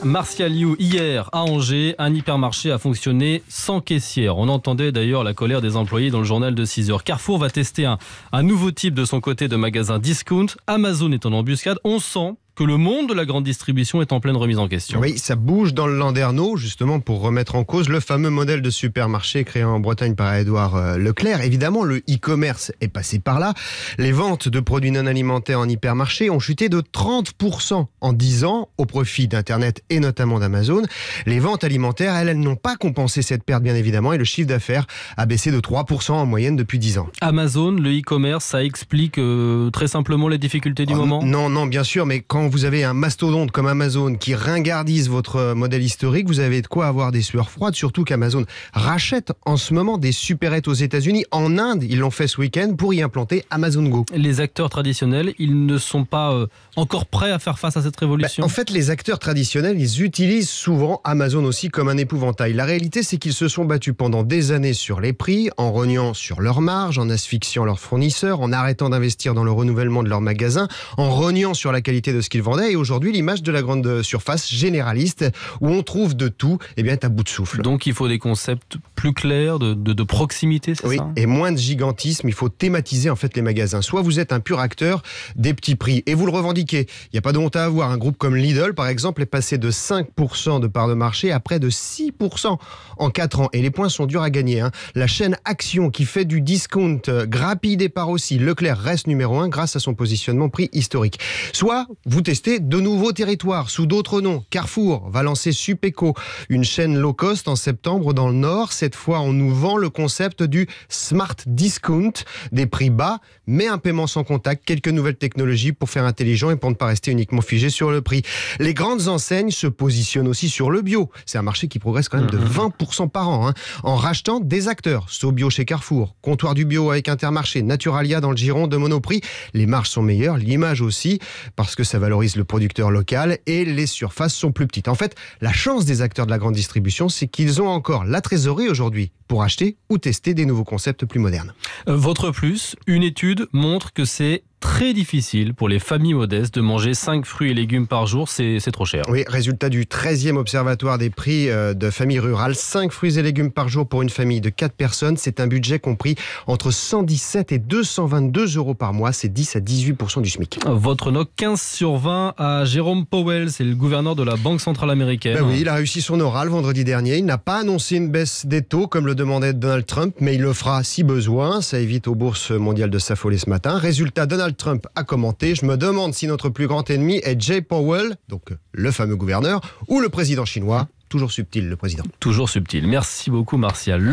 Martial Liu, hier à Angers, un hypermarché a fonctionné sans caissière. On entendait d'ailleurs la colère des employés dans le journal de 6 heures. Carrefour va tester un nouveau type de son côté de magasin discount. Amazon est en embuscade. On sent que le monde de la grande distribution est en pleine remise en question. Oui, ça bouge dans le Landerneau, justement pour remettre en cause le fameux modèle de supermarché créé en Bretagne par Édouard Leclerc. Évidemment, le e-commerce est passé par là. Les ventes de produits non alimentaires en hypermarché ont chuté de 30% en 10 ans au profit d'Internet et notamment d'Amazon. Les ventes alimentaires, elles n'ont pas compensé cette perte, bien évidemment, et le chiffre d'affaires a baissé de 3% en moyenne depuis 10 ans. Amazon, le e-commerce, ça explique très simplement les difficultés du moment ? Non, bien sûr, mais quand vous avez un mastodonte comme Amazon qui ringardise votre modèle historique, vous avez de quoi avoir des sueurs froides, surtout qu'Amazon rachète en ce moment des supérettes aux États-Unis. En Inde, ils l'ont fait ce week-end pour y implanter Amazon Go. Les acteurs traditionnels, ils ne sont pas encore prêts à faire face à cette révolution ? En fait, les acteurs traditionnels, ils utilisent souvent Amazon aussi comme un épouvantail. La réalité, c'est qu'ils se sont battus pendant des années sur les prix, en rognant sur leurs marges, en asphyxiant leurs fournisseurs, en arrêtant d'investir dans le renouvellement de leurs magasins, en rognant sur la qualité de ce qu'ils vendaient. Et aujourd'hui, l'image de la grande surface généraliste où on trouve de tout, est à bout de souffle. Donc il faut des concepts plus clairs, de proximité, c'est ça ? Oui, et moins de gigantisme. Il faut thématiser en fait les magasins. Soit vous êtes un pur acteur des petits prix et vous le revendiquez. Il n'y a pas de honte à avoir. Un groupe comme Lidl, par exemple, est passé de 5% de part de marché à près de 6% en 4 ans. Et les points sont durs à gagner. La chaîne Action, qui fait du discount, grappille des parts aussi. Leclerc reste numéro 1 grâce à son positionnement prix historique. Soit vous testez de nouveaux territoires sous d'autres noms. Carrefour va lancer Supeco, une chaîne low cost en septembre dans le Nord. Cette fois, on nous vend le concept du smart discount, des prix bas, mais un paiement sans contact, quelques nouvelles technologies pour faire intelligent et pour ne pas rester uniquement figé sur le prix. Les grandes enseignes se positionnent aussi sur le bio. C'est un marché qui progresse quand même de 20% par an, en rachetant des acteurs. SoBio chez Carrefour, Comptoir du Bio avec Intermarché, Naturalia dans le giron de Monoprix. Les marges sont meilleures, l'image aussi, parce que ça valorise le producteur local et les surfaces sont plus petites. En fait, la chance des acteurs de la grande distribution, c'est qu'ils ont encore la trésorerie aujourd'hui pour acheter ou tester des nouveaux concepts plus modernes. Votre plus, une étude montre que c'est très difficile pour les familles modestes de manger 5 fruits et légumes par jour, c'est trop cher. Oui, résultat du 13e observatoire des prix de familles rurales. 5 fruits et légumes par jour pour une famille de 4 personnes. C'est un budget compris entre 117 et 222 euros par mois. C'est 10 à 18% du SMIC. Votre note 15 sur 20 à Jérôme Powell, c'est le gouverneur de la Banque centrale américaine. Oui, il a réussi son oral vendredi dernier. Il n'a pas annoncé une baisse des taux comme le demandait Donald Trump, mais il le fera si besoin. Ça évite aux bourses mondiales de s'affoler ce matin. Résultat, Donald Trump a commenté: je me demande si notre plus grand ennemi est Jay Powell, donc le fameux gouverneur, ou le président chinois. Toujours subtil, le président. Toujours subtil. Merci beaucoup, Martial.